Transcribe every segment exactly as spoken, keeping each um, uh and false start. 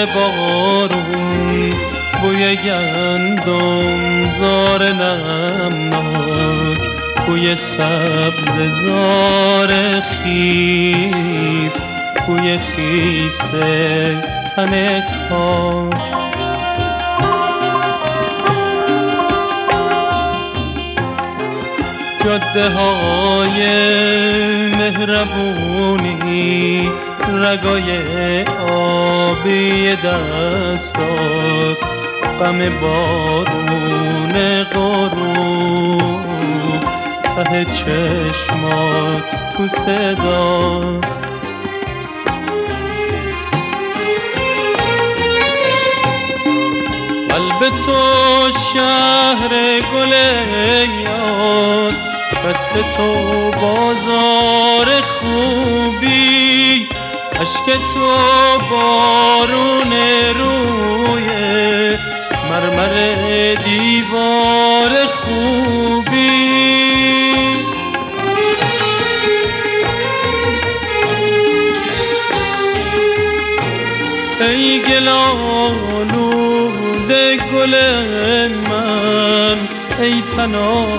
زیر بارون بوی گندم زار نمناک، بوی سبز زار خیس، بوی خیس تن خاک. جاده های مهربونی رگای آبی دستات، غم بارون غروب ته چشمات تو صدات. قلب تو شهر گل یاد، دست تو بازار خوبی، اشک تو بارون روی مرمر دیوار خوبی. ای گل‌آلوده گل من، ای تن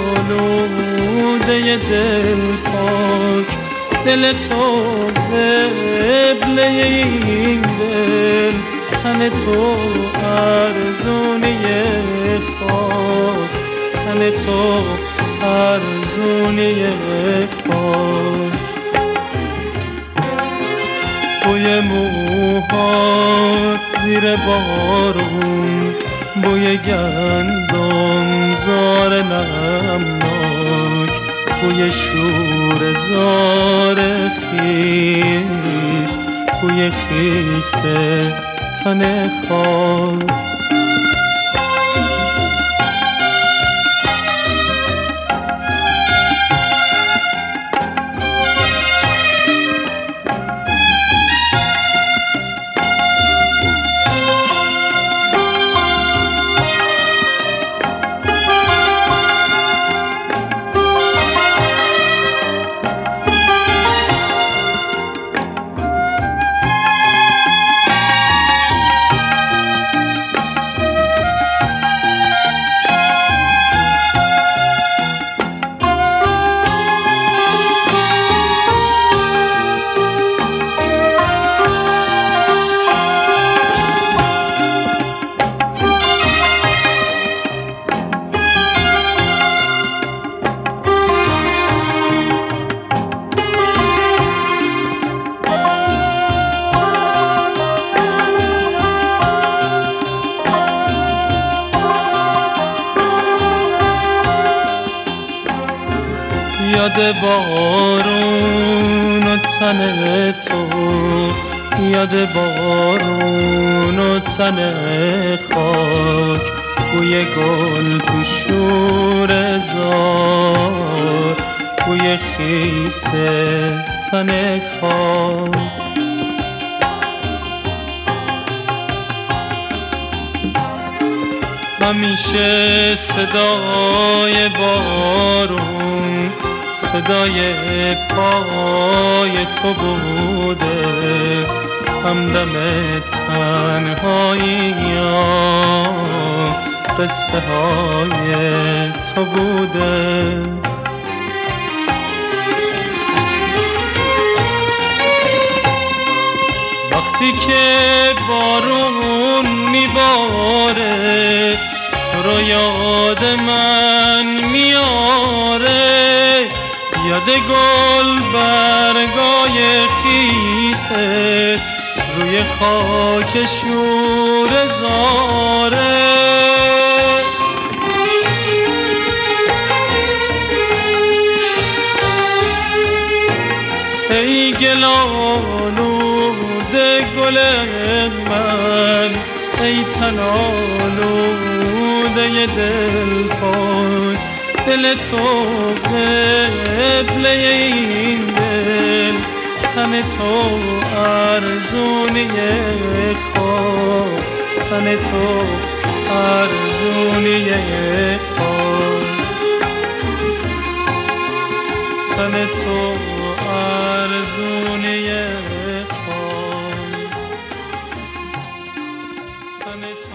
آلوده دل پاک، دل تو قبله این دل، تن تو ارزونی خاک، تن تو ارزونی خاک. بوی موهات زیر بارون بوی گندم زار نمناک، بوی شور زار خیس، بوی خیس تن خاک. یاد بارون و تن تو، یاد بارون و تن خاک، بوی گل تو شور زار، بوی خیس تن خاک. همیشه صدای بارون صدای پای تو بوده، همدم تنهایی یا قصه های تو بوده. وقتی که بارون میباره تو رو یاد من میاره، یاد گل برگای خیسه روی خاک شور زاره. ای گل‌آلوده گل من، ای تن آلوده دل پاک، دل تو قبله این دل، تن تو ارزونی خاک، تن تو ارزونی خاک، تن تو ارزونی خاک. دامن تو